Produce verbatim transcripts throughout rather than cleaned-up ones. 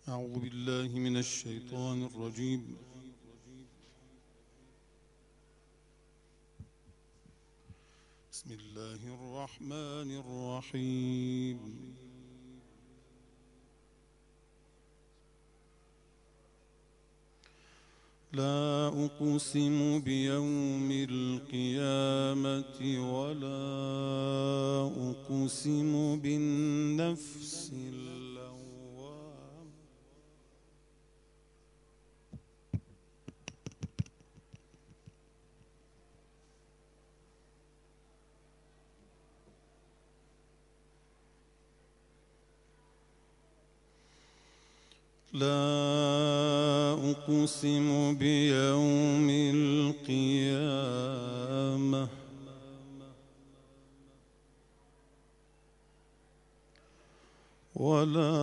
أعوذ بالله من الشيطان الرجيم. بسم الله الرحمن الرحيم. لا أقسم بيوم القيامة ولا أقسم بالنفس اللوامة. لا أقسم بيوم القيامة ولا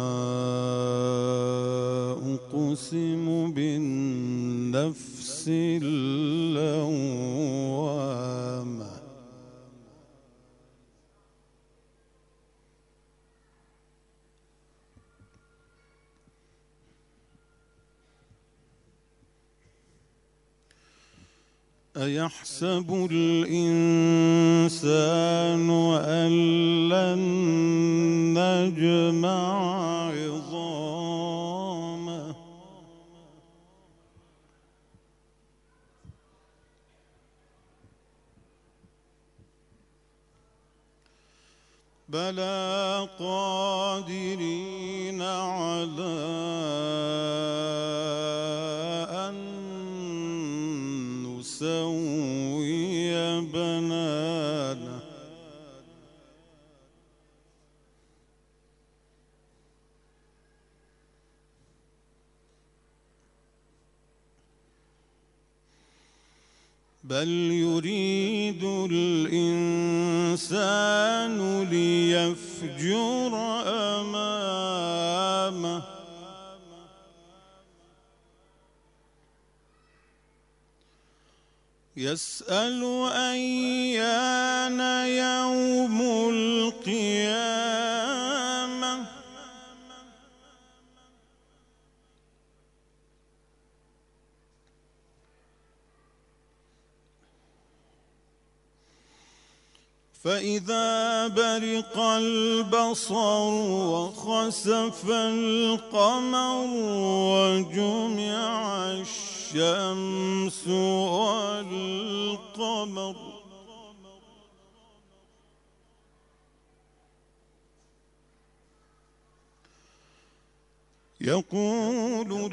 أقسم بالنفس اللوامة. أيحسب الإنسان أن لن نجمع عظامه بلى قادرين على أن نسوي بنانه بل يريد الإنسان ليفجر أمامه يسأل أيان يوم القيامة فإذا برق البصر وخسف القمر وجمع الشمس والقمر يقول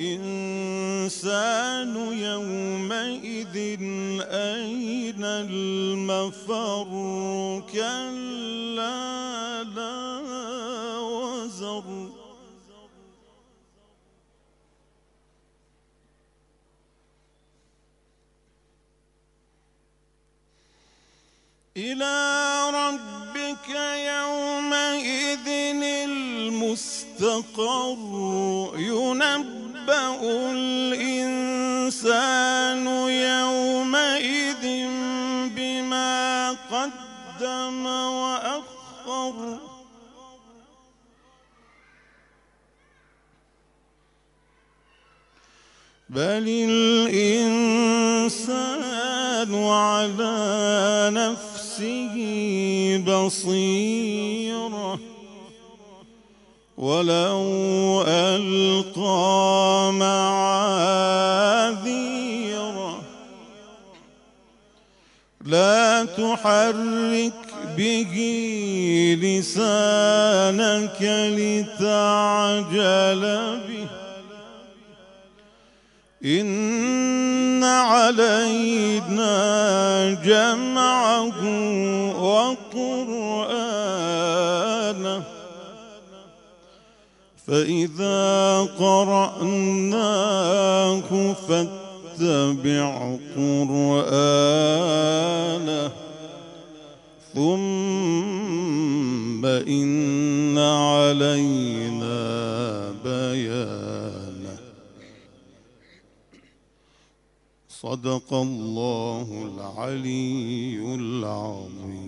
الإنسان يومئذ أين المفر كلا لا وزر إلى ربك يومئذ المستقر ينبأ الإنسان يومئذ بما قدم وأخر بل الإنسان على نفسه بصيرة ولو ألقى معاذيره لا تحرك به لسانك لتعجل به إن علينا جمعه وقرآنه فإذا قرأناه فاتبع قرآنه ثم إن علينا بيانه. صدق الله العلي العظيم.